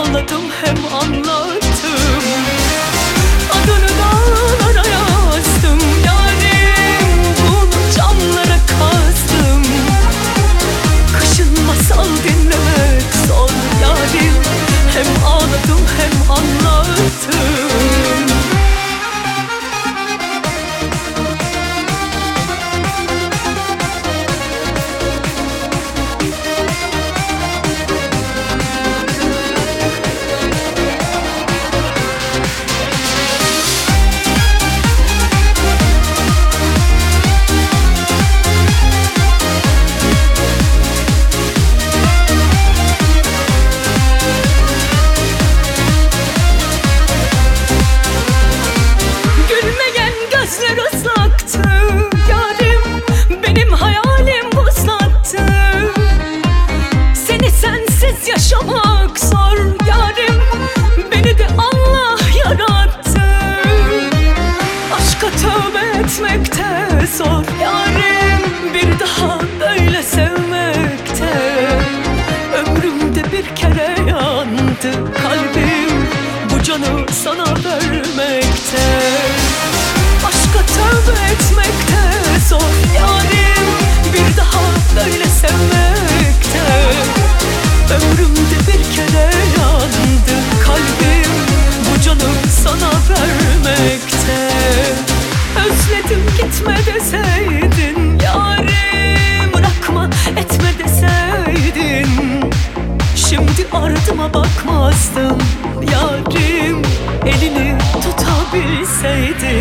ağladım hem anlattım. Adını dağlara yazdım yarim, bunu camlara kazdım. Kışın masal dinlemek zor yarim, hem ağladım hem anlattım. Yaşamak zor yarim, beni de Allah yarattı. Aşka tövbe etmekte zor yarim, bir daha böyle sevmekte. Ömrümde bir kere yandı kalbim, bu canı sana vermekte. Aşka tövbe etmekte zor yarim, bir daha böyle sevmekte. Ömrümde bir kere yandı kalbim, bu canım sana vermekte. Özledim gitme deseydin yarim, bırakma etme deseydin. Şimdi ardıma bakmazdım yarim, elini tutabilseydin.